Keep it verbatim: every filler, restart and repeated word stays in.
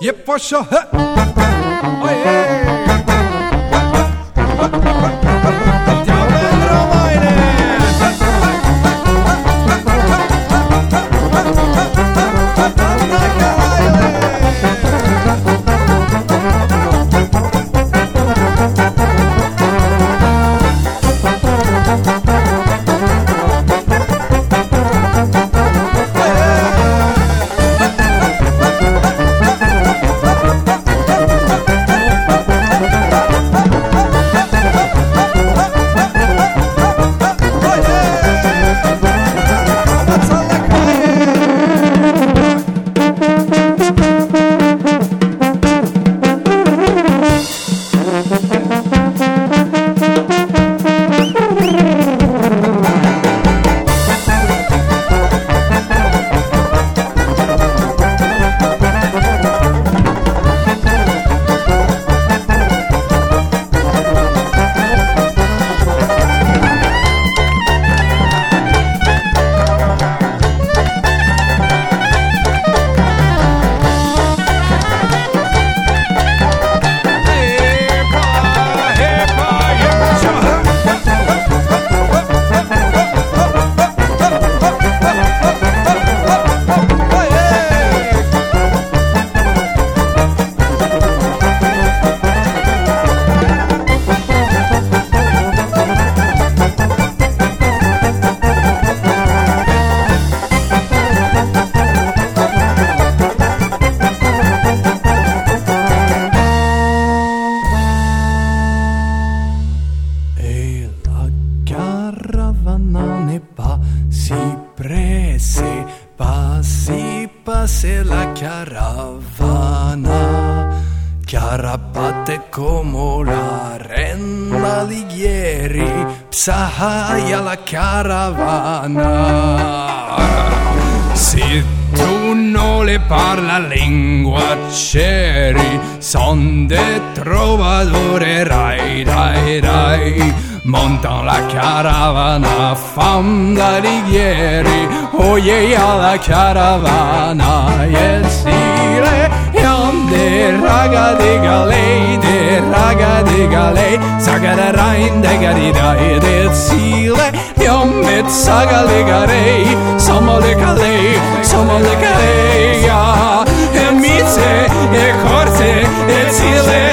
Yep, for sure. Oh, yeah. Passe la caravana, chiara batte come la renna Alighieri, psaia la caravana. Se tu non le parla lingua c'eri, son de trovadore, rai, rai, rai. Montan la caravana, fam d'Alighieri, oh yeah, la caravana, e sire, yam de raga de galei, de raga de galei, sagara rein de garidai, de sile, yam mit sagale garei, somo de galei, somo de galei, ja, e mize, e corte, e sile,